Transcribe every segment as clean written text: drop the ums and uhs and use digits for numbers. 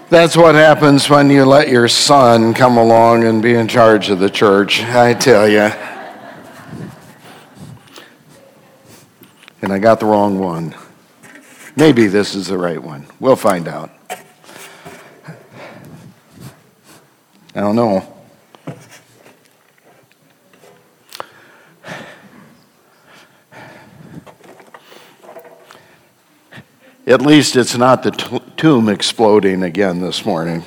That's what happens when you let your son come along and be in charge of the church, I tell you. And I got the wrong one. Maybe this is the right one. We'll find out. I don't know. At least it's not the tomb exploding again this morning.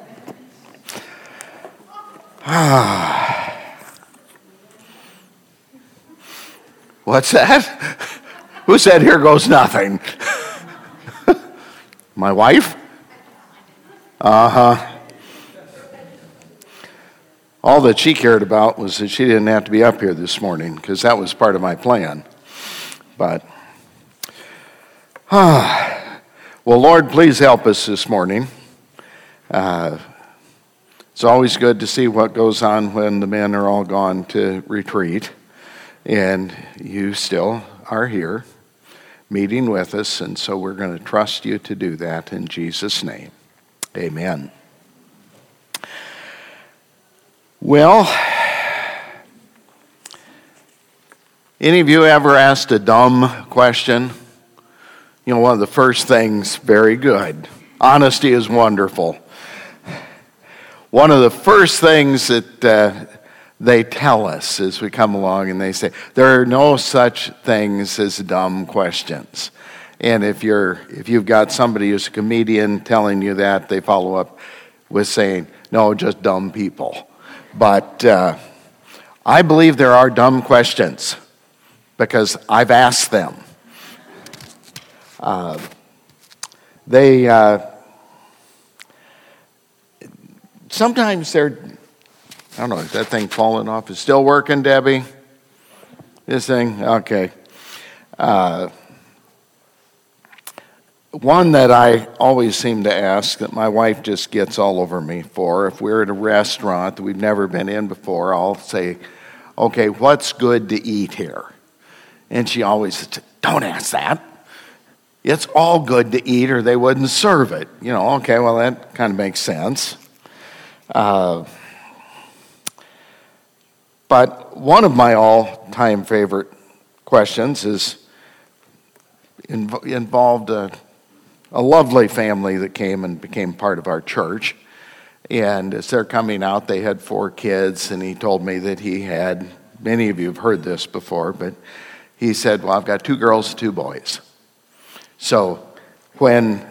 What's that? Who said here goes nothing? My wife? All that she cared about was that she didn't have to be up here this morning, because that was part of my plan. But well, Lord, please help us this morning. It's always good to see what goes on when the men are all gone to retreat, and you still are here meeting with us, and so we're going to trust you to do that in Jesus' name. Amen. Well, any of you ever asked a dumb question? You know, one of the first things, very good. Honesty is wonderful. One of the first things that they tell us as we come along, and they say, there are no such things as dumb questions. And if you've got somebody who's a comedian telling you that, they follow up with saying, no, just dumb people. But I believe there are dumb questions because I've asked them. Sometimes they're, I don't know, is that thing falling off? Is still working, Debbie? This thing? Okay. One that I always seem to ask, that my wife just gets all over me for, if we're at a restaurant that we've never been in before, I'll say, okay, what's good to eat here? And she always says, don't ask that. It's all good to eat or they wouldn't serve it. You know, okay, well, that kind of makes sense. But one of my all-time favorite questions involved a lovely family that came and became part of our church. And as they're coming out, they had 4 kids, and he told me that he had, many of you have heard this before, but he said, well, I've got 2 girls and 2 boys. So when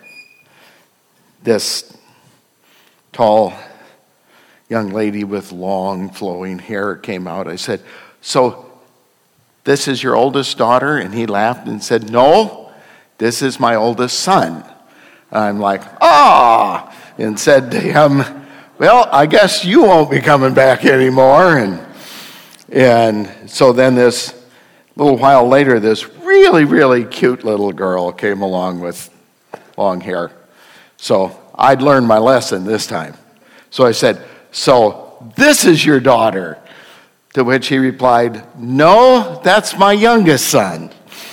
this tall young lady with long flowing hair came out, I said, so this is your oldest daughter? And he laughed and said, no, this is my oldest son. And I'm like, and said to him, well, I guess you won't be coming back anymore. And so then this little while later, this really, really cute little girl came along with long hair. So I'd learned my lesson this time. So I said, so this is your daughter? To which he replied, no, that's my youngest son.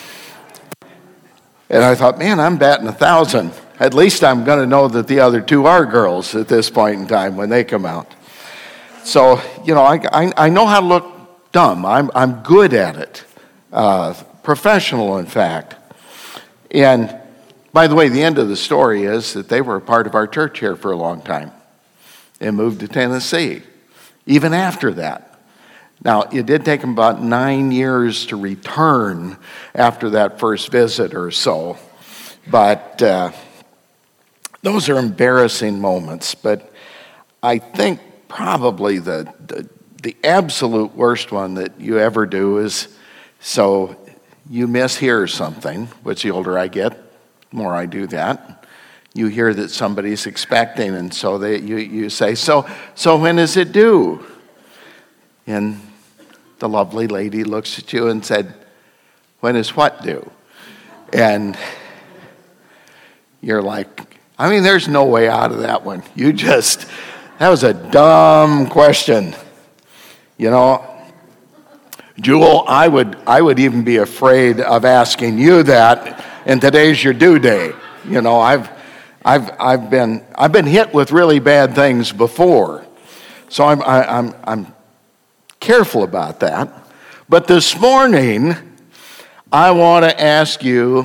And I thought, man, I'm batting 1,000. At least I'm going to know that the other 2 are girls at this point in time when they come out. So, you know, I know how to look dumb. I'm good at it. Professional, in fact. And by the way, the end of the story is that they were a part of our church here for a long time and moved to Tennessee, even after that. Now, it did take them about 9 years to return after that first visit or so, but those are embarrassing moments. But I think probably the absolute worst one that you ever do is, so you mishear something, which the older I get, the more I do that. You hear that somebody's expecting, and so you say, so when is it due? And the lovely lady looks at you and said, when is what due? And you're like, I mean, there's no way out of that one. That was a dumb question. You know, Jewel, I would even be afraid of asking you that, and today's your due day. You know, I've been hit with really bad things before, so I'm careful about that. But this morning, I want to ask you,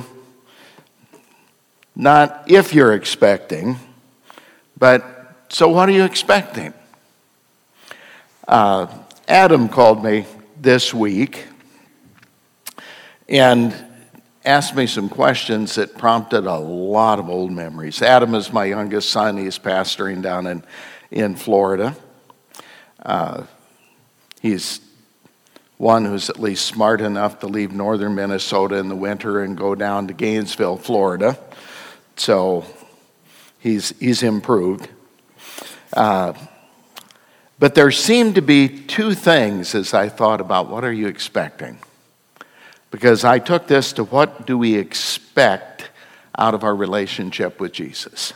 not if you're expecting, but so what are you expecting? Adam called me this week and asked me some questions that prompted a lot of old memories. Adam is my youngest son. He's pastoring down in Florida. He's one who's at least smart enough to leave northern Minnesota in the winter and go down to Gainesville, Florida. So he's improved. But there seemed to be two things as I thought about what are you expecting? Because I took this to what do we expect out of our relationship with Jesus?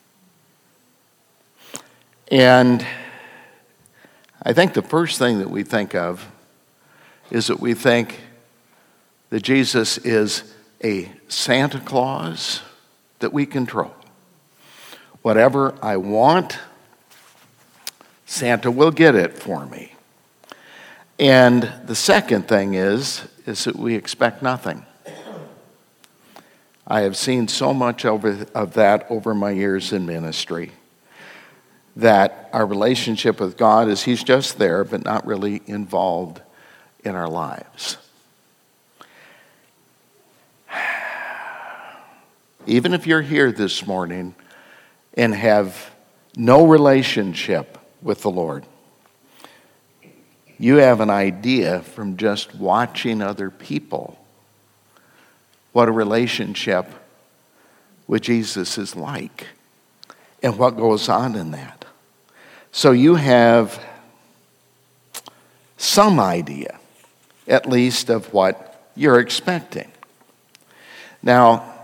And I think the first thing that we think of is that we think that Jesus is a Santa Claus that we control. Whatever I want, Santa will get it for me. And the second thing is that we expect nothing. I have seen so much of that over my years in ministry, that our relationship with God is He's just there, but not really involved in our lives. Even if you're here this morning and have no relationship with the Lord, you have an idea from just watching other people what a relationship with Jesus is like and what goes on in that. So you have some idea, at least, of what you're expecting. Now,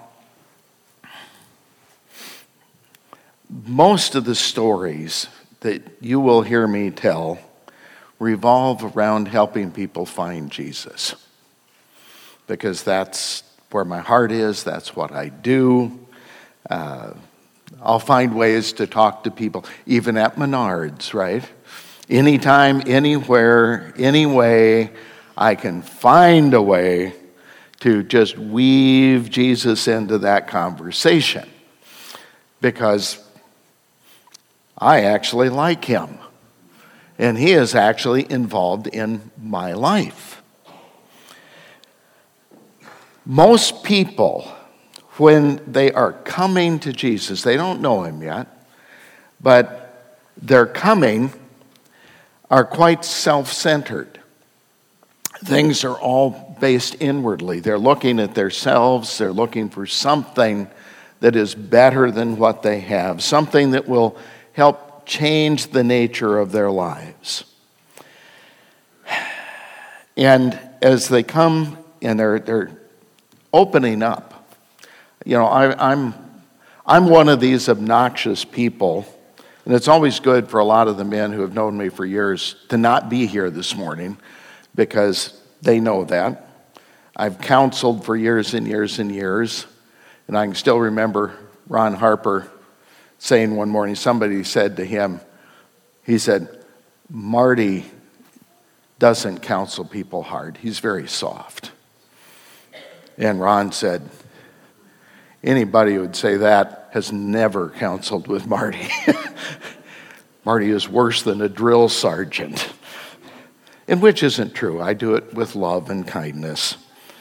most of the stories that you will hear me tell revolve around helping people find Jesus, because that's where my heart is, that's what I do. I'll find ways to talk to people, even at Menards, right? Anytime, anywhere, any way, I can find a way to just weave Jesus into that conversation, because I actually like Him. And He is actually involved in my life. Most people, when they are coming to Jesus, they don't know Him yet, but their coming are quite self-centered. Things are all based inwardly. They're looking at themselves. They're looking for something that is better than what they have, something that will help change the nature of their lives. And as they come and they're opening up, I'm one of these obnoxious people, and it's always good for a lot of the men who have known me for years to not be here this morning, because they know that. I've counseled for years and years and years, and I can still remember Ron Harper saying one morning, somebody said to him, he said, "Marty doesn't counsel people hard. He's very soft." And Ron said, "Anybody who would say that has never counseled with Marty." Marty is worse than a drill sergeant. And which isn't true. I do it with love and kindness.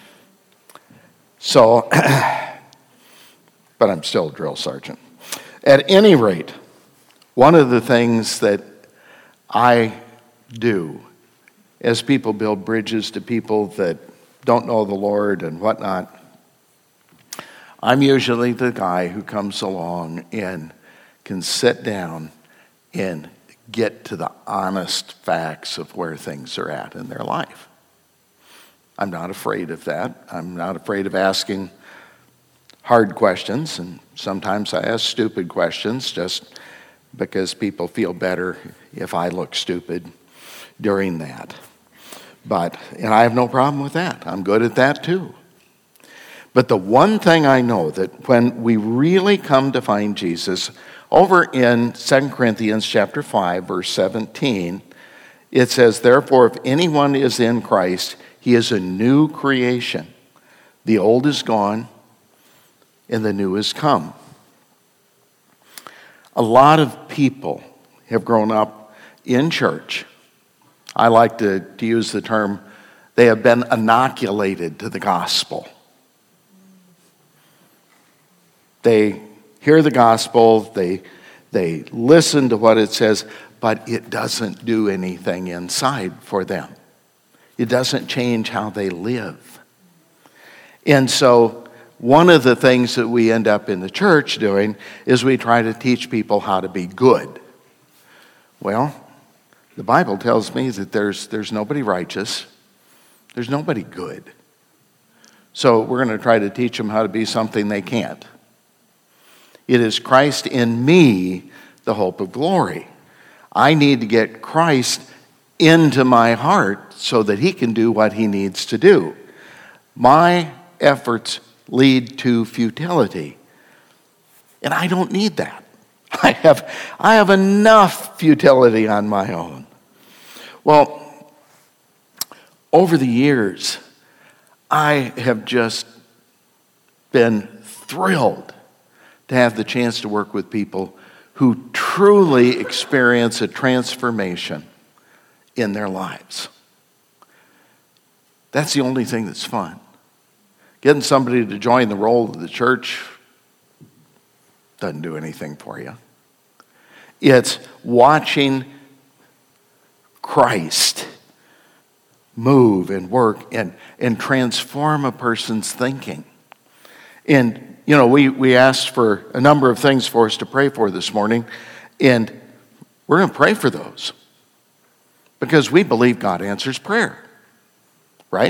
So, but I'm still a drill sergeant. At any rate, one of the things that I do as people build bridges to people that don't know the Lord and whatnot, I'm usually the guy who comes along and can sit down and get to the honest facts of where things are at in their life. I'm not afraid of that. I'm not afraid of asking hard questions, and sometimes I ask stupid questions just because people feel better if I look stupid during that. And I have no problem with that. I'm good at that too. But the one thing I know, that when we really come to find Jesus, over in 2 Corinthians chapter 5, verse 17, it says, "Therefore, if anyone is in Christ, he is a new creation. The old is gone, and the new has come." A lot of people have grown up in church. I like to use the term, they have been inoculated to the gospel. They hear the gospel, they listen to what it says, but it doesn't do anything inside for them. It doesn't change how they live. And so one of the things that we end up in the church doing is we try to teach people how to be good. Well, the Bible tells me that there's nobody righteous. There's nobody good. So we're going to try to teach them how to be something they can't. It is Christ in me, the hope of glory. I need to get Christ into my heart so that he can do what he needs to do. My efforts lead to futility. And I don't need that. I have enough futility on my own. Well, over the years, I have just been thrilled to have the chance to work with people who truly experience a transformation in their lives. That's the only thing that's fun. Getting somebody to join the roll of the church doesn't do anything for you. It's watching Christ move and work and transform a person's thinking. And, we asked for a number of things for us to pray for this morning, and we're going to pray for those because we believe God answers prayer, right?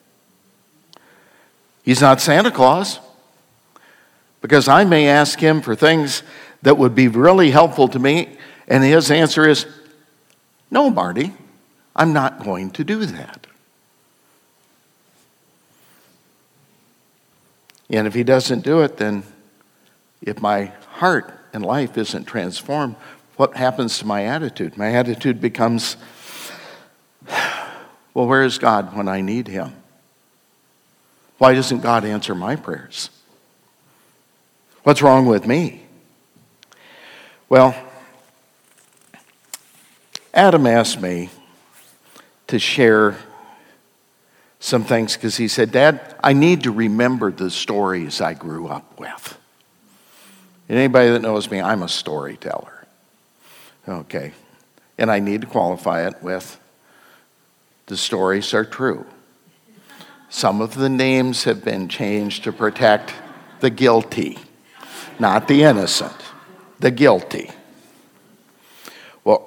He's not Santa Claus, because I may ask him for things that would be really helpful to me, and his answer is, "No, Marty, I'm not going to do that." And if he doesn't do it, then if my heart and life isn't transformed, what happens to my attitude? My attitude becomes, well, where is God when I need him? Why doesn't God answer my prayers? What's wrong with me? Well, Adam asked me to share some things because he said, "Dad, I need to remember the stories I grew up with." And anybody that knows me, I'm a storyteller. Okay. And I need to qualify it with, the stories are true. Some of the names have been changed to protect the guilty, not the innocent, the guilty. Well,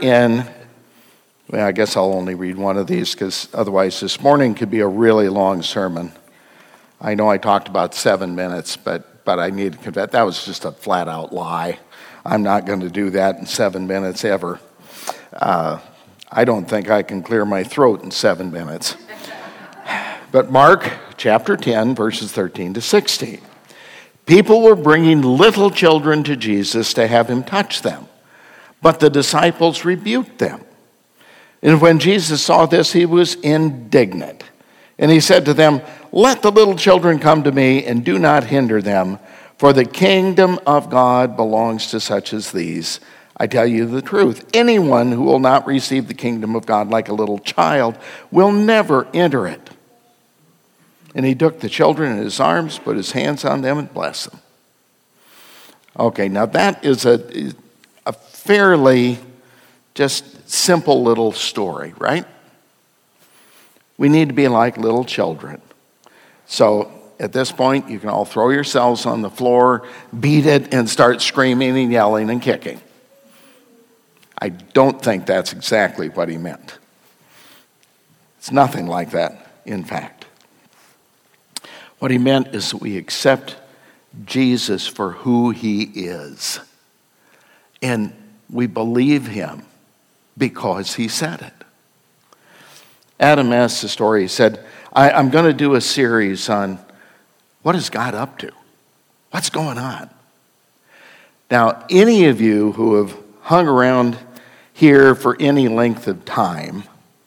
I guess I'll only read one of these because otherwise this morning could be a really long sermon. I know I talked about 7 minutes, but I need to confess, that was just a flat-out lie. I'm not going to do that in 7 minutes ever. I don't think I can clear my throat in 7 minutes. But Mark chapter 10, verses 13 to 16. People were bringing little children to Jesus to have him touch them, but the disciples rebuked them. And when Jesus saw this, he was indignant. And he said to them, "Let the little children come to me, and do not hinder them, for the kingdom of God belongs to such as these. I tell you the truth, anyone who will not receive the kingdom of God like a little child will never enter it." And he took the children in his arms, put his hands on them, and blessed them. Okay, now that is a fairly just simple little story, right? We need to be like little children. So at this point, you can all throw yourselves on the floor, beat it, and start screaming and yelling and kicking. I don't think that's exactly what he meant. It's nothing like that, in fact. What he meant is that we accept Jesus for who he is. And we believe him because he said it. Adam asked the story. He said, I'm going to do a series on What is God up to? What's going on? Now, any of you who have hung around here for any length of time,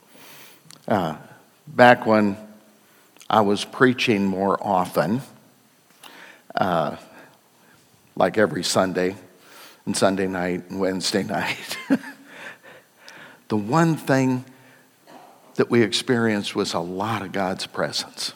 back when I was preaching more often, like every Sunday and Sunday night and Wednesday night, the one thing that we experienced was a lot of God's presence.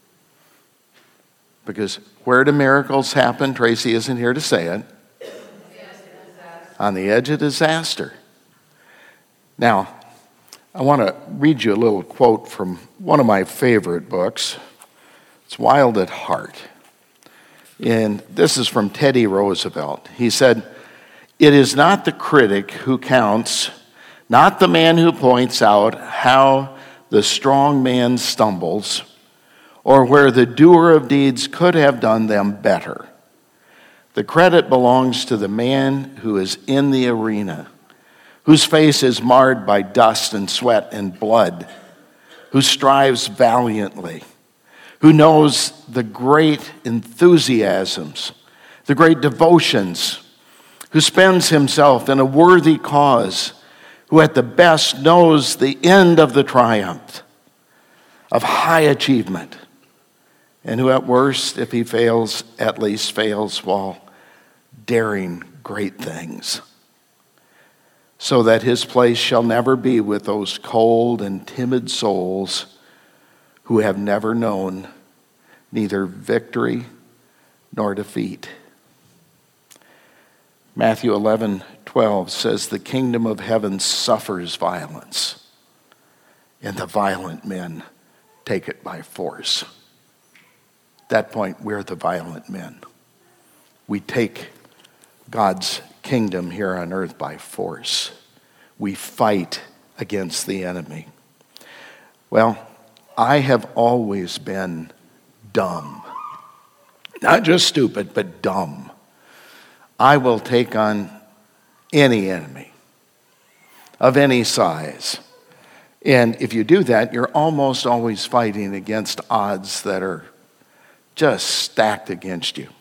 Because where do miracles happen? Tracy isn't here to say it. On the edge of disaster. Now, I want to read you a little quote from one of my favorite books. It's Wild at Heart. And this is from Teddy Roosevelt. He said, "It is not the critic who counts, not the man who points out how the strong man stumbles, or where the doer of deeds could have done them better. The credit belongs to the man who is in the arena, whose face is marred by dust and sweat and blood, who strives valiantly, who knows the great enthusiasms, the great devotions, who spends himself in a worthy cause, who at the best knows the end of the triumph of high achievement, and who at worst, if he fails, at least fails while daring great things, so that his place shall never be with those cold and timid souls who have never known neither victory nor defeat." Matthew 11:12 says, "The kingdom of heaven suffers violence, and the violent men take it by force." At that point, we're the violent men. We take God's kingdom here on earth by force. We fight against the enemy. Well, I have always been dumb. Not just stupid, but dumb. I will take on any enemy of any size. And if you do that, you're almost always fighting against odds that are just stacked against you.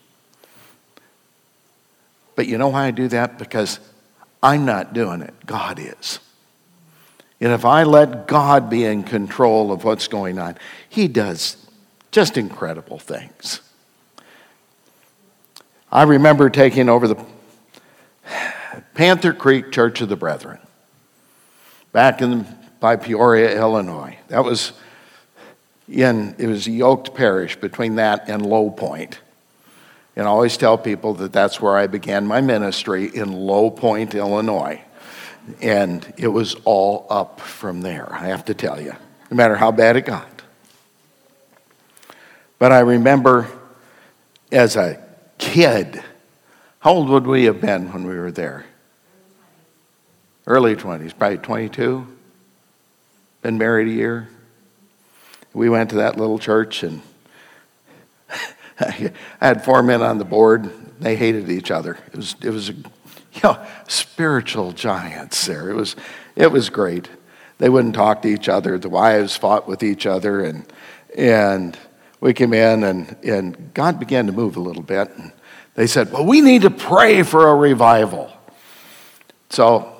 But you know why I do that? Because I'm not doing it. God is. And if I let God be in control of what's going on, he does just incredible things. I remember taking over the Panther Creek Church of the Brethren back by Peoria, Illinois. It was a yoked parish between that and Low Point. And I always tell people that that's where I began my ministry, in Low Point, Illinois. And it was all up from there, I have to tell you, no matter how bad it got. But I remember as a kid, how old would we have been when we were there? Early 20s, probably 22. Been married a year. We went to that little church, and I had 4 men on the board. They hated each other. It was spiritual giants there. It was great. They wouldn't talk to each other. The wives fought with each other, and we came in, and God began to move a little bit. And they said, "Well, we need to pray for a revival." So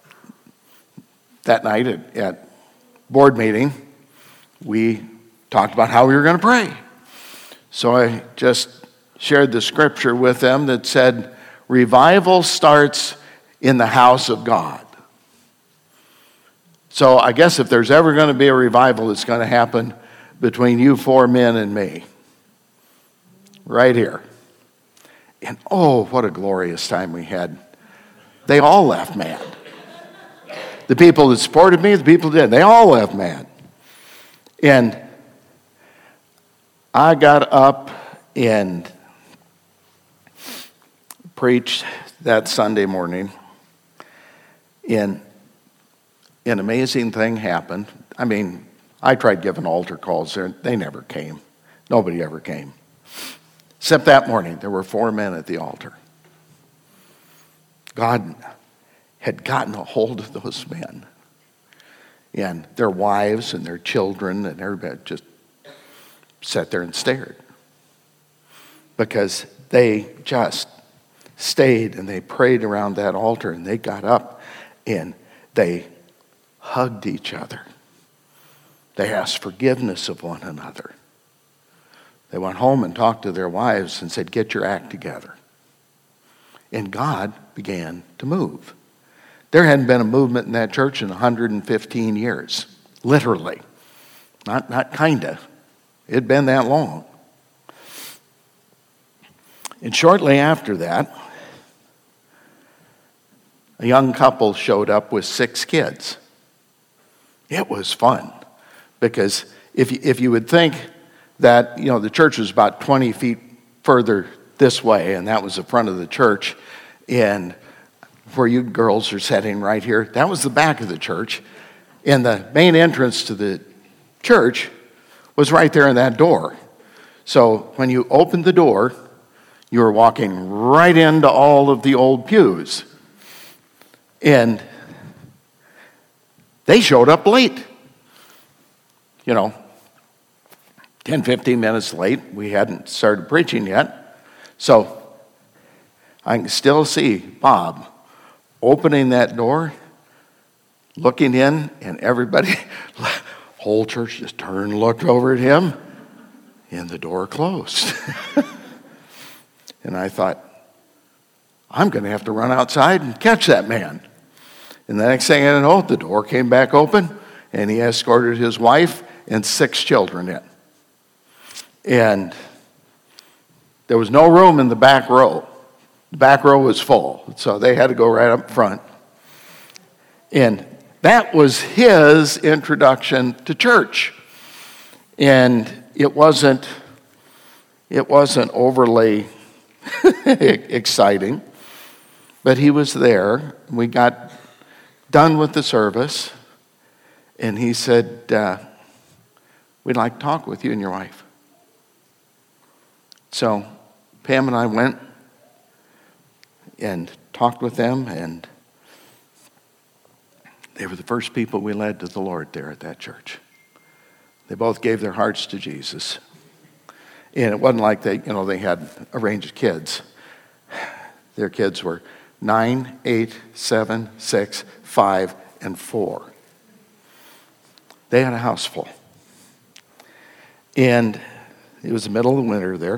that night at board meeting, we talked about how we were going to pray. So I just shared the scripture with them that said, "Revival starts in the house of God." So I guess if there's ever going to be a revival, it's going to happen between you 4 men and me. Right here. And oh, what a glorious time we had. They all left mad. The people that supported me, the people that didn't, they all left mad. And I got up and preached that Sunday morning, and an amazing thing happened. I mean, I tried giving altar calls there. They never came. Nobody ever came. Except that morning, there were 4 men at the altar. God had gotten a hold of those men, and their wives and their children, and everybody just sat there and stared. because they just stayed and they prayed around that altar, and they got up and they hugged each other. They asked forgiveness of one another. They went home and talked to their wives and said, "Get your act together." And God began to move. There hadn't been a movement in that church in 115 years, literally. Not kinda. It had been that long. And shortly after that, a young couple showed up with 6 kids. It was fun, because if you would think that, the church was about 20 feet further this way, and that was the front of the church, and where you girls are sitting right here, that was the back of the church, and the main entrance to the church was right there in that door. So when you opened the door, you were walking right into all of the old pews. And they showed up late. 10, 15 minutes late. We hadn't started preaching yet. So I can still see Bob opening that door, looking in, and everybody, whole church just turned and looked over at him, and the door closed. And I thought, I'm going to have to run outside and catch that man. And the next thing I know, the door came back open, and he escorted his wife and 6 children in. And there was no room in the back row. The back row was full, so they had to go right up front. And that was his introduction to church. And it wasn't overly exciting, but he was there. We got done with the service, and he said, "We'd like to talk with you and your wife." So Pam and I went and talked with them, and they were the first people we led to the Lord there at that church. They both gave their hearts to Jesus. And it wasn't like they had a range of kids. Their kids were 9, 8, 7, 6, 5, and 4. They had a house full. And it was the middle of the winter there.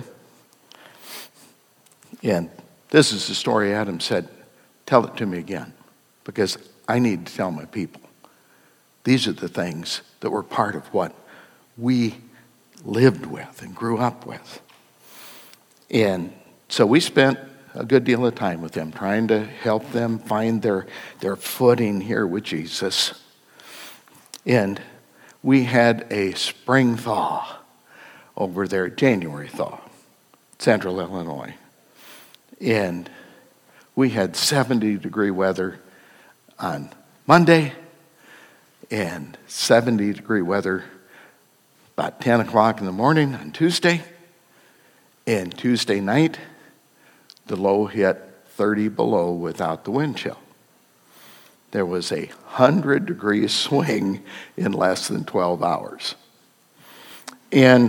And this is the story Adam said, "Tell it to me again, because I need to tell my people." These are the things that were part of what we lived with and grew up with. And so we spent a good deal of time with them, trying to help them find their footing here with Jesus. And we had a spring thaw over there, January thaw, Central Illinois. And we had 70-degree weather on Monday and 70-degree weather about 10 o'clock in the morning on Tuesday. And Tuesday night, the low hit 30 below without the wind chill. There was a 100-degree swing in less than 12 hours. And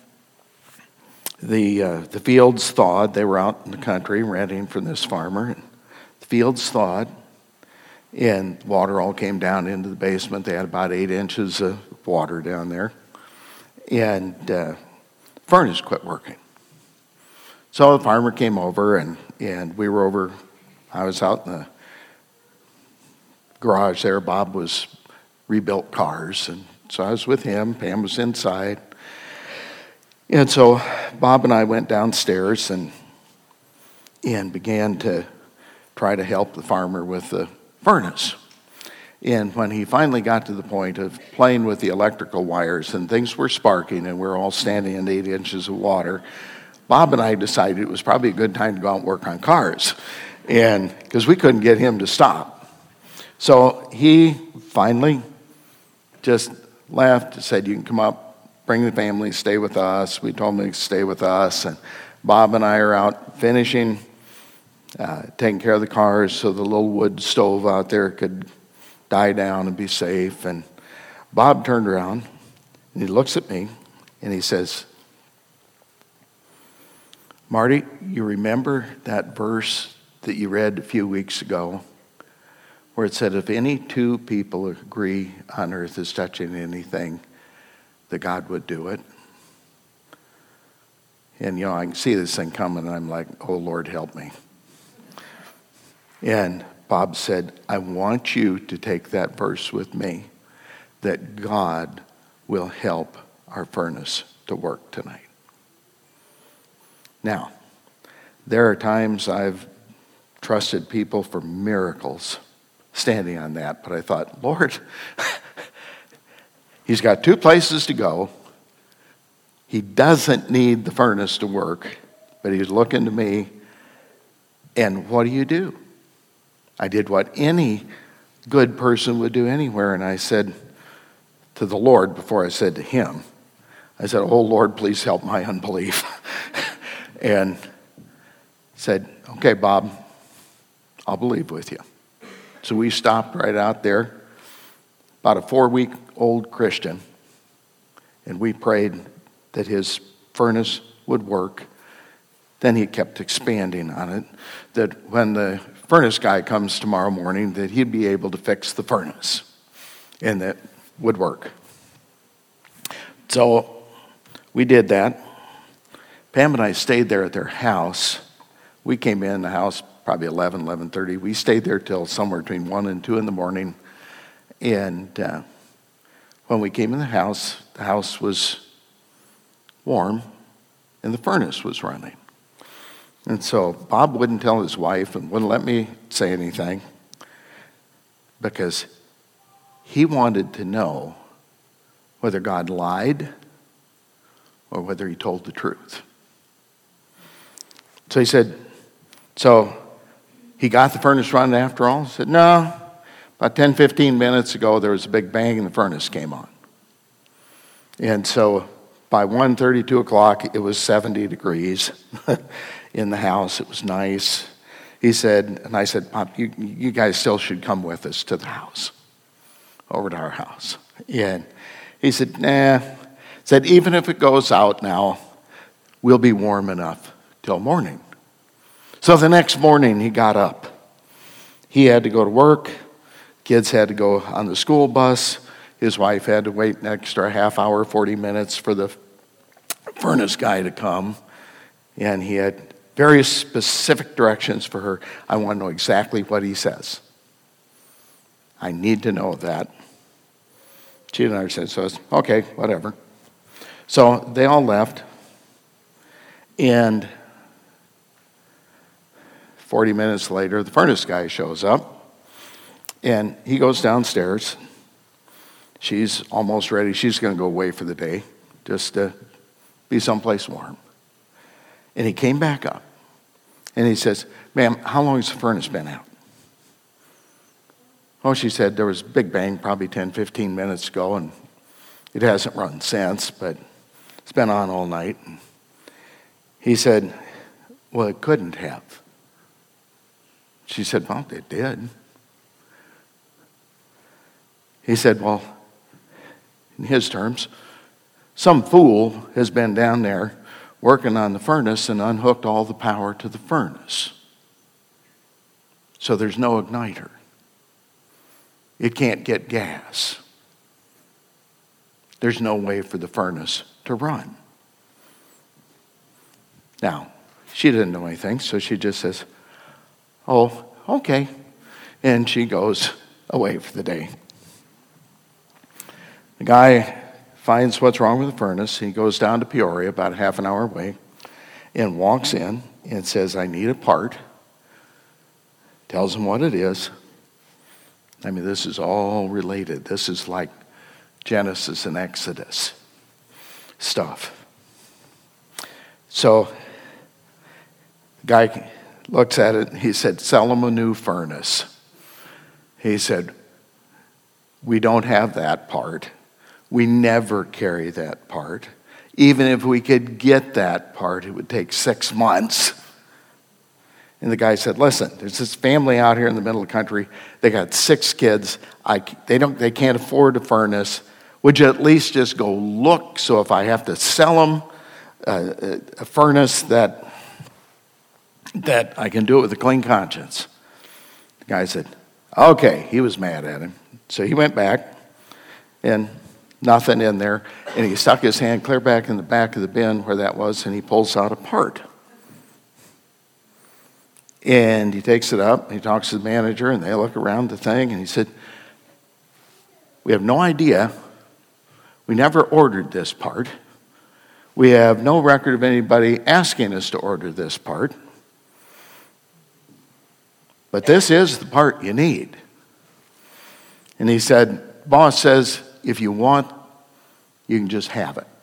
the fields thawed. They were out in the country renting from this farmer. And the fields thawed, and water all came down into the basement. They had about 8 inches of water down there. And the furnace quit working. So the farmer came over, and we were over. I was out in the garage there. Bob was rebuilt cars, and so I was with him. Pam was inside. And so Bob and I went downstairs and began to try to help the farmer with the furnace. And when he finally got to the point of playing with the electrical wires and things were sparking and we're all standing in 8 inches of water, Bob and I decided it was probably a good time to go out and work on cars, and because we couldn't get him to stop. So he finally just left and said, "You can come up, bring the family, stay with us." We told him to stay with us, and Bob and I are out finishing, taking care of the cars so the little wood stove out there could die down and be safe. And Bob turned around and he looks at me and he says, Marty, you remember that verse that you read a few weeks ago where it said, if any two people agree on earth as touching anything, that God would do it? And, I can see this thing coming, and I'm like, oh, Lord, help me. And Bob said, I want you to take that verse with me, that God will help our furnace to work tonight. Now, there are times I've trusted people for miracles standing on that, but I thought, Lord, he's got two places to go. He doesn't need the furnace to work, but he's looking to me, and what do? I did what any good person would do anywhere, and I said to the Lord before I said to him, I said, oh, Lord, please help my unbelief. And said, okay, Bob, I'll believe with you. So we stopped right out there, about a 4-week-old Christian, and we prayed that his furnace would work. Then he kept expanding on it, that when the furnace guy comes tomorrow morning, that he'd be able to fix the furnace, and that would work. So we did that. Pam and I stayed there at their house. We came in the house probably 11:30. We stayed there till somewhere between 1 and 2 in the morning. And when we came in the house was warm, and the furnace was running. And so Bob wouldn't tell his wife and wouldn't let me say anything because he wanted to know whether God lied or whether he told the truth. So he said, so he got the furnace running after all? He said, no. About 10, 15 minutes ago, there was a big bang and the furnace came on. And so by 1:30, 2 o'clock, it was 70 degrees in the house. It was nice. He said, and I said, Pop, you guys still should come with us to the house, over to our house. And he said, nah. Said, even if it goes out now, we'll be warm enough till morning. So the next morning, he got up. He had to go to work. Kids had to go on the school bus. His wife had to wait an extra half hour, 40 minutes for the furnace guy to come. And he had very specific directions for her. I want to know exactly what he says. I need to know that. She didn't understand, so it's okay, whatever. So they all left. And 40 minutes later, the furnace guy shows up. And he goes downstairs. She's almost ready. She's going to go away for the day, just to be someplace warm. And he came back up. And he says, ma'am, how long has the furnace been out? Oh, she said, there was a big bang probably 10, 15 minutes ago, and it hasn't run since, but it's been on all night. He said, well, it couldn't have. She said, well, it did. He said, well, in his terms, some fool has been down there working on the furnace and unhooked all the power to the furnace. So there's no igniter. It can't get gas. There's no way for the furnace to run. Now, she didn't know anything, so she just says, oh, okay. And she goes away for the day. The guy finds what's wrong with the furnace. He goes down to Peoria, about a half an hour away, and walks in and says, I need a part. Tells him what it is. I mean, this is all related. This is like Genesis and Exodus stuff. So the guy looks at it and he said, sell him a new furnace. He said, we don't have that part. We never carry that part. Even if we could get that part, it would take 6 months. And the guy said, listen, there's this family out here in the middle of the country. They got 6 kids. They can't afford a furnace. Would you at least just go look? So if I have to sell them a furnace that that I can do it with a clean conscience. The guy said, okay. He was mad at him. So he went back, and nothing in there. And he stuck his hand clear back in the back of the bin where that was, and he pulls out a part. And he takes it up, and he talks to the manager, and they look around the thing, and he said, we have no idea. We never ordered this part. We have no record of anybody asking us to order this part. But this is the part you need. And he said, boss says, if you want, you can just have it.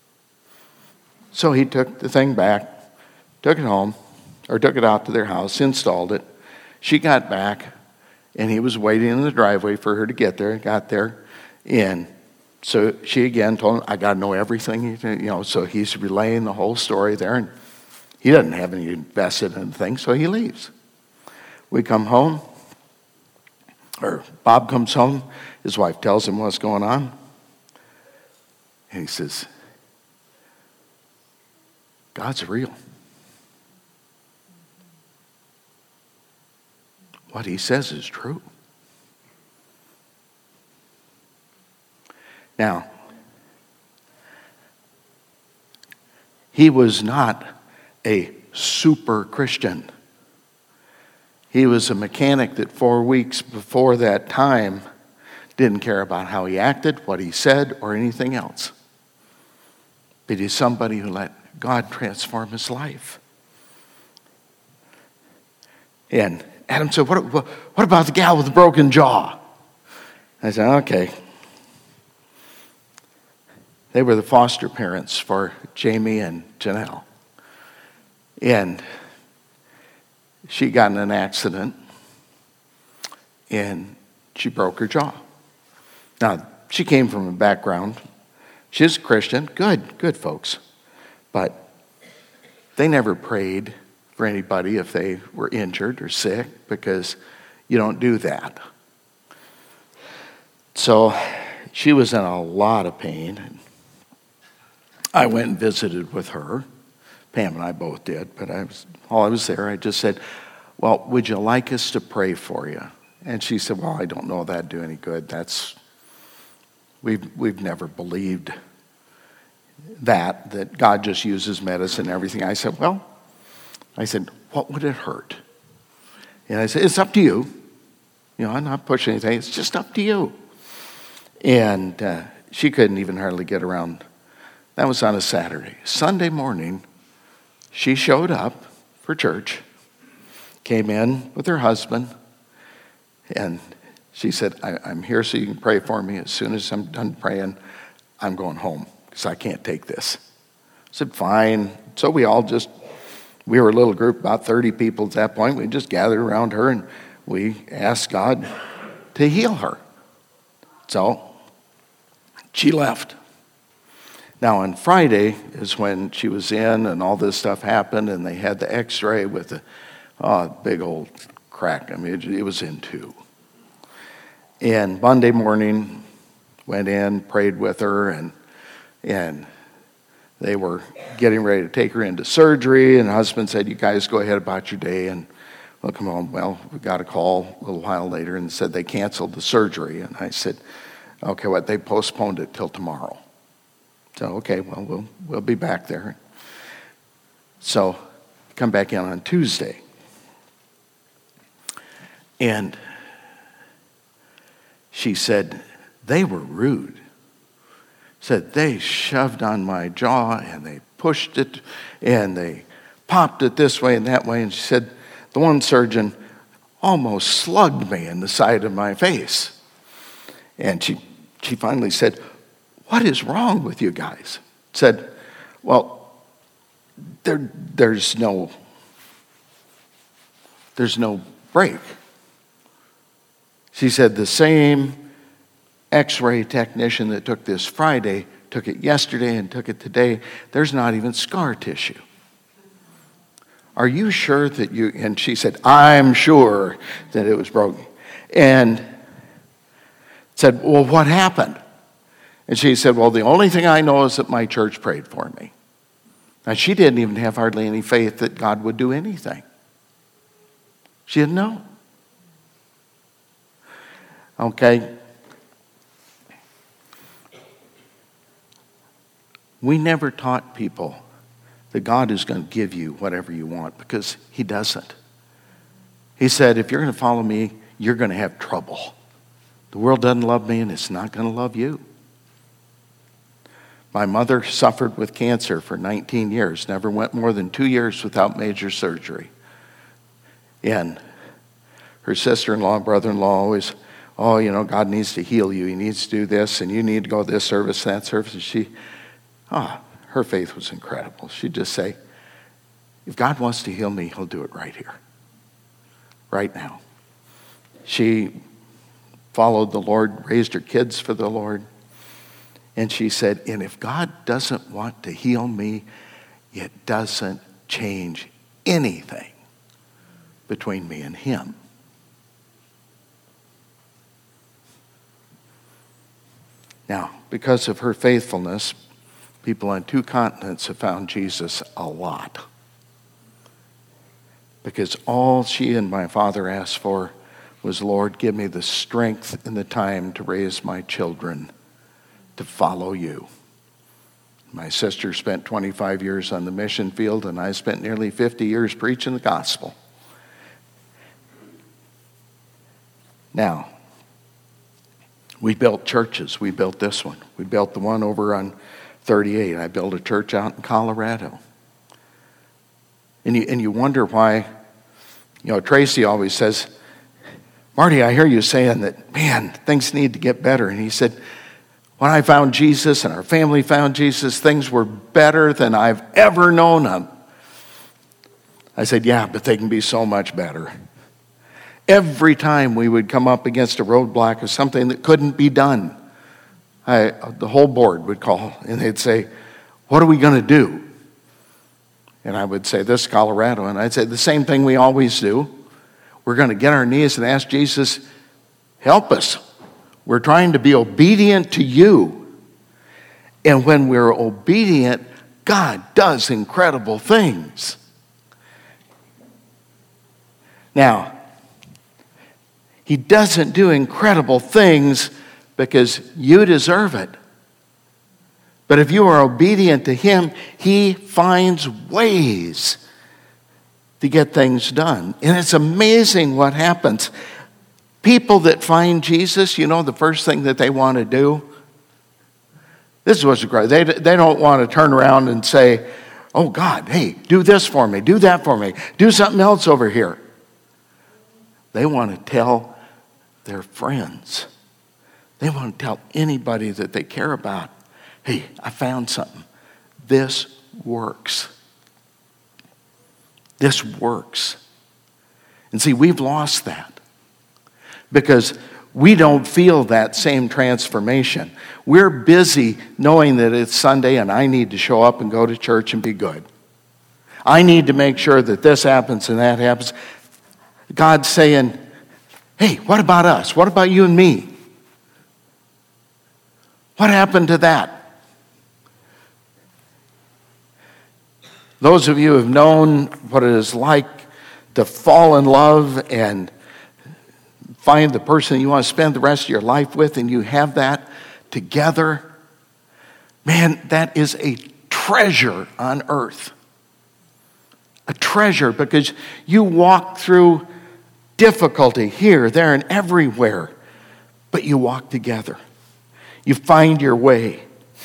So he took the thing back, took it home, or took it out to their house, installed it. She got back, and he was waiting in the driveway for her to get there. Got there, and so she again told him, I got to know everything. So he's relaying the whole story there, and he doesn't have any invested in the thing, so he leaves. We come home, or Bob comes home. His wife tells him what's going on, and he says, God's real. What he says is true. Now, he was not a super Christian. He was a mechanic that 4 weeks before that time didn't care about how he acted, what he said, or anything else. But he's somebody who let God transform his life. And Adam said, what about the gal with the broken jaw? I said, okay. They were the foster parents for Jamie and Janelle. And she got in an accident, and she broke her jaw. Now, she came from a background. She's a Christian. Good folks. But they never prayed for anybody if they were injured or sick, because you don't do that. So she was in a lot of pain. I went and visited with her. Pam and I both did, but while I was there, I just said, well, would you like us to pray for you? And she said, well, I don't know that'd do any good. We've never believed that God just uses medicine and everything. I said, what would it hurt? And I said, it's up to you. I'm not pushing anything. It's just up to you. And she couldn't even hardly get around. That was on a Saturday. Sunday morning, she showed up for church, came in with her husband, and she said, I'm here so you can pray for me. As soon as I'm done praying, I'm going home because I can't take this. I said, fine. So we were a little group, about 30 people at that point. We just gathered around her and we asked God to heal her. So she left. Now on Friday is when she was in and all this stuff happened, and they had the x-ray with the big old crack. I mean, it was in two. And Monday morning, went in, prayed with her, and they were getting ready to take her into surgery, and the husband said, you guys go ahead about your day, and we'll come home. Well, we got a call a little while later and said they canceled the surgery. And I said, okay, they postponed it till tomorrow. So, okay, well, we'll be back there. So, come back in on Tuesday. And she said, they were rude. Said they shoved on my jaw and they pushed it and they popped it this way and that way. And she said, the one surgeon almost slugged me in the side of my face. And she finally said, what is wrong with you guys? Said, well, there's no break. She said the same x-ray technician that took this Friday took it yesterday and took it today. There's not even scar tissue. Are you sure that you, and she said, I'm sure that it was broken. And said, well, what happened? And she said, well, the only thing I know is that my church prayed for me. Now, she didn't even have hardly any faith that God would do anything. She didn't know. Okay. We never taught people that God is going to give you whatever you want, because he doesn't. He said, if you're going to follow me, you're going to have trouble. The world doesn't love me, and it's not going to love you. My mother suffered with cancer for 19 years, never went more than 2 years without major surgery. And her sister-in-law and brother-in-law always, God needs to heal you. He needs to do this, and you need to go to this service, that service. And her faith was incredible. She'd just say, if God wants to heal me, he'll do it right here, right now. She followed the Lord, raised her kids for the Lord. And she said, and if God doesn't want to heal me, it doesn't change anything between me and him. Now, because of her faithfulness, people on 2 continents have found Jesus a lot. Because all she and my father asked for was, Lord, give me the strength and the time to raise my children to follow you. My sister spent 25 years on the mission field, and I spent nearly 50 years preaching the gospel. Now, we built churches. We built this one. We built the one over on 38. I built a church out in Colorado. And you wonder why, Tracy always says, Marty, I hear you saying that, man, things need to get better. And he said, when I found Jesus and our family found Jesus, things were better than I've ever known them. I said, yeah, but they can be so much better. Every time we would come up against a roadblock of something that couldn't be done, the whole board would call and they'd say, what are we going to do? And I would say, this is Colorado. And I'd say, the same thing we always do. We're going to get on our knees and ask Jesus, help us. We're trying to be obedient to you. And when we're obedient, God does incredible things. Now, he doesn't do incredible things because you deserve it. But if you are obedient to him, he finds ways to get things done. And it's amazing what happens. People that find Jesus, the first thing that they want to do, this is what's great. They don't want to turn around and say, oh God, hey, do this for me, do that for me, do something else over here. They want to tell their friends. They want to tell anybody that they care about, hey, I found something. This works. This works. And see, we've lost that because we don't feel that same transformation. We're busy knowing that it's Sunday and I need to show up and go to church and be good. I need to make sure that this happens and that happens. God's saying, hey, what about us? What about you and me? What happened to that? Those of you who have known what it is like to fall in love and find the person you want to spend the rest of your life with, and you have that together, man, that is a treasure on earth. A treasure, because you walk through difficulty here, there, and everywhere, but you walk together. You find your way.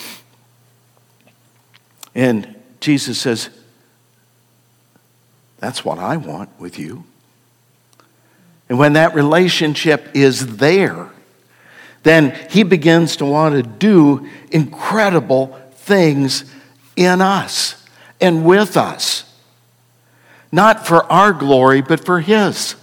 And Jesus says, that's what I want with you. And when that relationship is there, then he begins to want to do incredible things in us and with us. Not for our glory, but for his.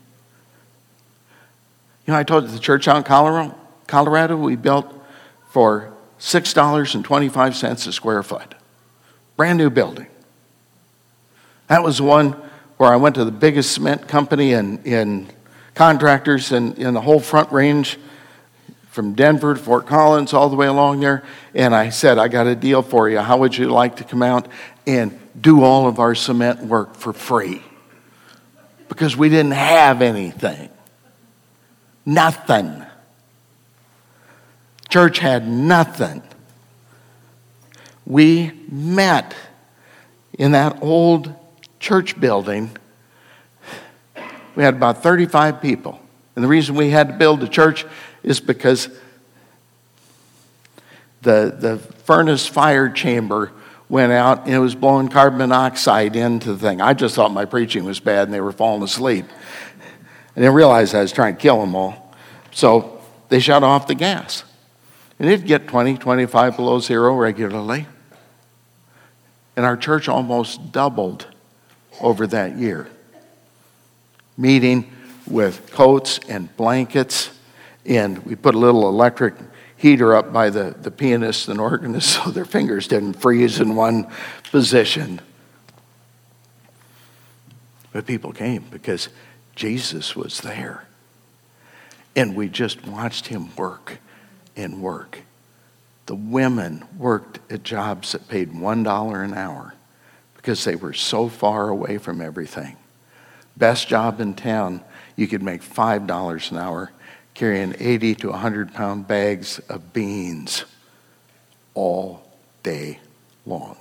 I told you the church out in Colorado, we built for $6.25 a square foot. Brand new building. That was one where I went to the biggest cement company in contractors in the whole Front Range, from Denver to Fort Collins, all the way along there. And I said, I got a deal for you. How would you like to come out and do all of our cement work for free? because we didn't have anything. Nothing. Church had nothing. We met in that old church building. We had about 35 people. And the reason we had to build a church is because the furnace fire chamber went out and it was blowing carbon monoxide into the thing. I just thought my preaching was bad and they were falling asleep. I didn't realize I was trying to kill them all. So they shut off the gas. And it'd get 20, 25 below zero regularly. And our church almost doubled over that year. Meeting with coats and blankets. And we put a little electric heater up by the pianists and organists so their fingers didn't freeze in one position. But people came because Jesus was there. And we just watched him work and work. The women worked at jobs that paid $1 an hour because they were so far away from everything. Best job in town, you could make $5 an hour carrying 80 to 100-pound bags of beans all day long.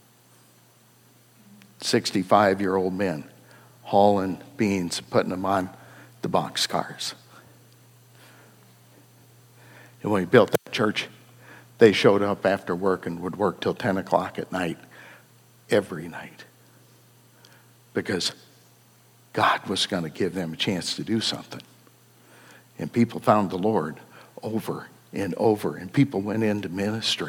65-year-old men hauling beans, putting them on the boxcars. And when we built that church, they showed up after work and would work till 10 o'clock at night, every night. Because God was going to give them a chance to do something. And people found the Lord over and over. And people went into ministry.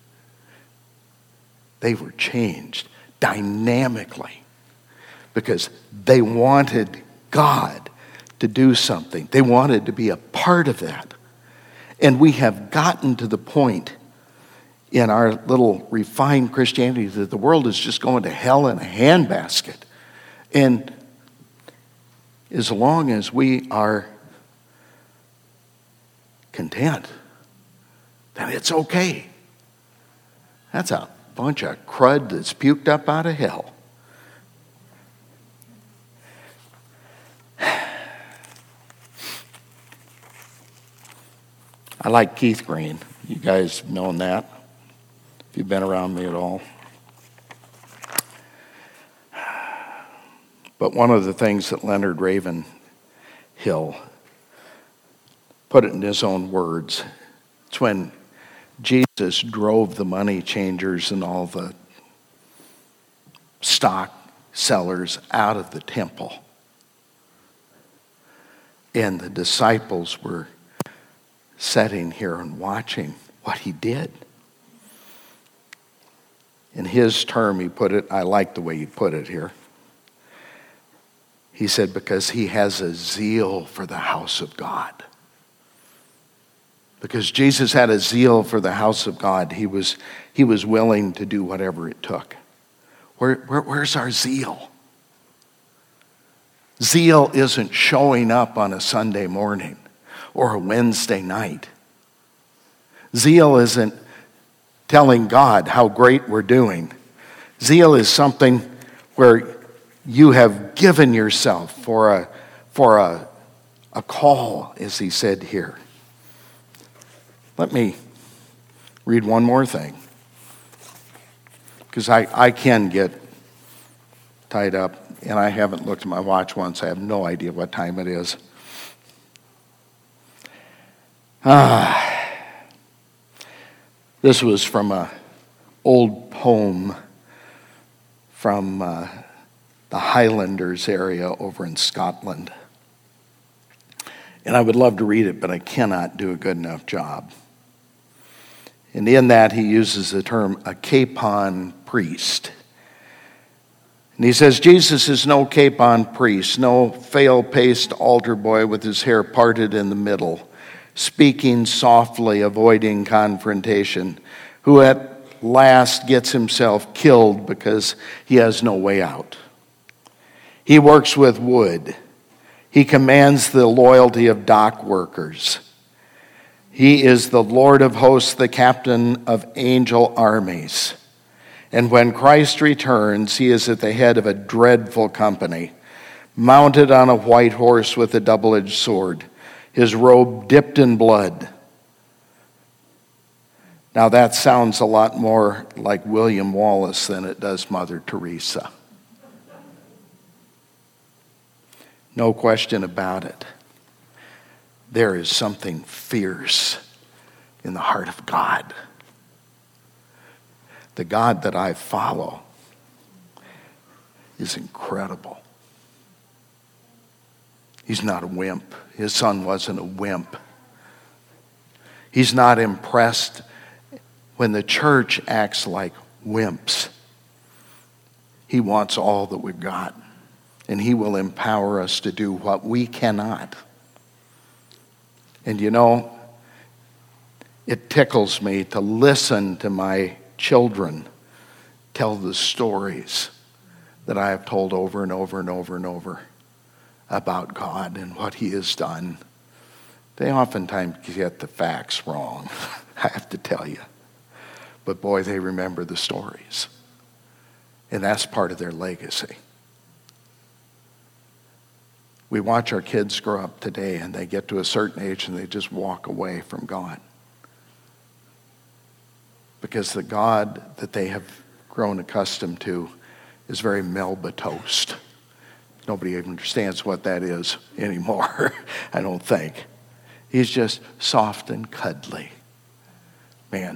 They were changed dynamically because they wanted God to do something. They wanted to be a part of that. And we have gotten to the point in our little refined Christianity that the world is just going to hell in a handbasket. And as long as we are content, then it's okay. That's a bunch of crud that's puked up out of hell. I like Keith Green. You guys known that? If you've been around me at all. But one of the things that Leonard Ravenhill put it in his own words, it's when Jesus drove the money changers and all the stock sellers out of the temple. And the disciples were sitting here and watching what he did. In his term, he put it, I like the way he put it here. He said, because he has a zeal for the house of God. Because Jesus had a zeal for the house of God, he was willing to do whatever it took. Where's our zeal? Zeal isn't showing up on a Sunday morning or a Wednesday night. Zeal isn't telling God how great we're doing. Zeal is something where you have given yourself for a call, as he said here. Let me read one more thing, because I can get tied up, and I haven't looked at my watch once. I have no idea what time it is. This was from an old poem from the Highlanders area over in Scotland. And I would love to read it, but I cannot do a good enough job. And in that, he uses the term a capon priest. And he says, Jesus is no capon priest, no fail-paced altar boy with his hair parted in the middle, speaking softly, avoiding confrontation, who at last gets himself killed because he has no way out. He works with wood. He commands the loyalty of dock workers. He is the Lord of hosts, the captain of angel armies. And when Christ returns, he is at the head of a dreadful company. mounted on a white horse with a double-edged sword, his robe dipped in blood. Now that sounds a lot more like William Wallace than it does Mother Teresa. No question about it. There is something fierce in the heart of God. The God that I follow is incredible. He's not a wimp. His son wasn't a wimp. He's not impressed when the church acts like wimps. He wants all that we've got, and he will empower us to do what we cannot. And you know, it tickles me to listen to my children tell the stories that I have told over and over and over and over about God and what he has done. They oftentimes get the facts wrong, I have to tell you. But boy, they remember the stories. And that's part of their legacy. We watch our kids grow up today and they get to a certain age and they just walk away from God. Because the God that they have grown accustomed to is very Melba toast. Nobody even understands what that is anymore, I don't think. He's just soft and cuddly. Man,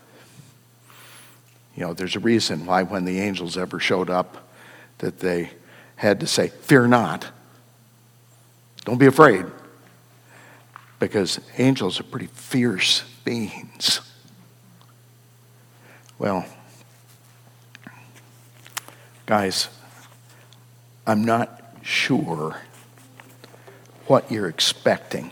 you know, there's a reason why when the angels ever showed up that they had to say, "Fear not. Don't be afraid." Because angels are pretty fierce beings. Well, guys, I'm not sure what you're expecting,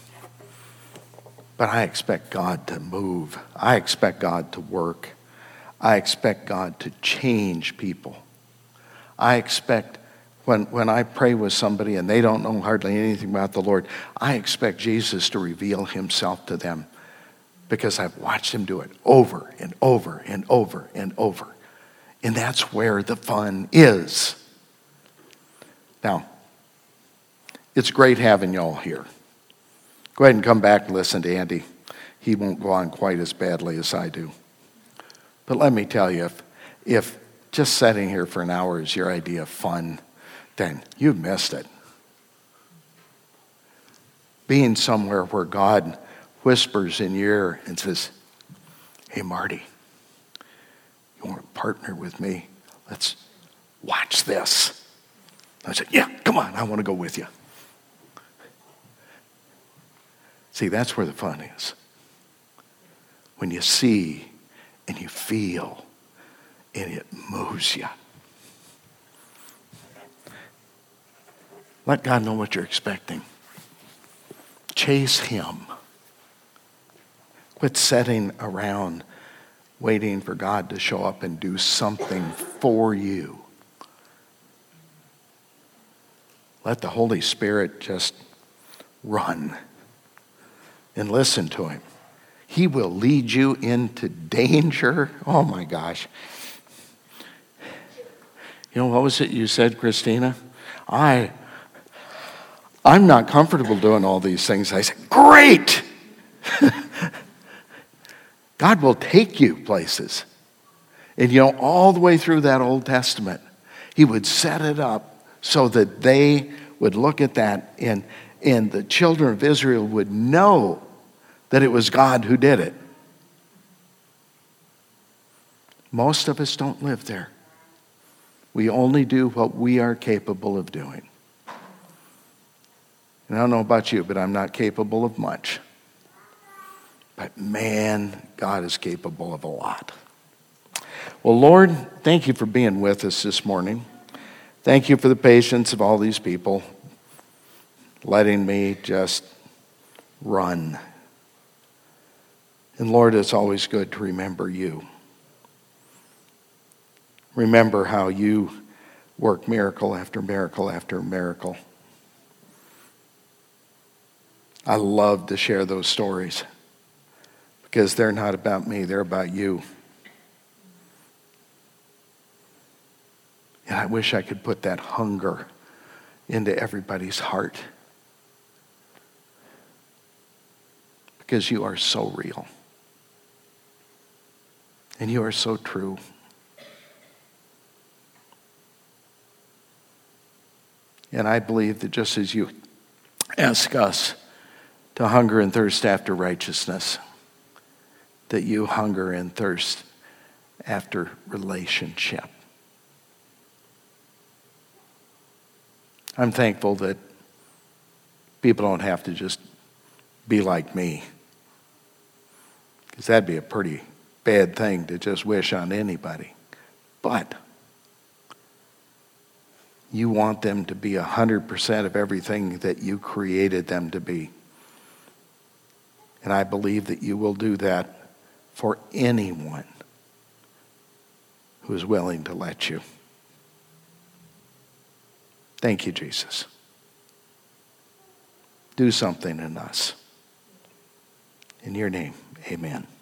but I expect God to move. I expect God to work. I expect God to change people. I expect when I pray with somebody and they don't know hardly anything about the Lord, I expect Jesus to reveal himself to them because I've watched him do it over and over and over and over. And that's where the fun is. Now, it's great having y'all here. Go ahead and come back and listen to Andy. He won't go on quite as badly as I do. But let me tell you, if just sitting here for an hour is your idea of fun, then you've missed it. Being somewhere where God whispers in your ear and says, "Hey, Marty, you want to partner with me? Let's watch this." I said, "Yeah, come on, I want to go with you." See, that's where the fun is. When you see and you feel and it moves you. Let God know what you're expecting. Chase him. Quit sitting around waiting for God to show up and do something for you. Let the Holy Spirit just run and listen to him. He will lead you into danger. Oh my gosh. You know, what was it you said, Christina? I'm not comfortable doing all these things. I said, great! God will take you places. And you know, all the way through that Old Testament, he would set it up so that they would look at that and the children of Israel would know that it was God who did it. Most of us don't live there. We only do what we are capable of doing. And I don't know about you, but I'm not capable of much. But man, God is capable of a lot. Well, Lord, thank you for being with us this morning. Thank you for the patience of all these people, letting me just run. And Lord, it's always good to remember you. Remember how you work miracle after miracle after miracle. I love to share those stories because they're not about me, they're about you. And I wish I could put that hunger into everybody's heart. Because you are so real. And you are so true. And I believe that just as you ask us to hunger and thirst after righteousness, that you hunger and thirst after relationship. I'm thankful that people don't have to just be like me, because that'd be a pretty bad thing to just wish on anybody. But you want them to be 100% of everything that you created them to be. And I believe that you will do that for anyone who is willing to let you. Thank you, Jesus. Do something in us. In your name, amen.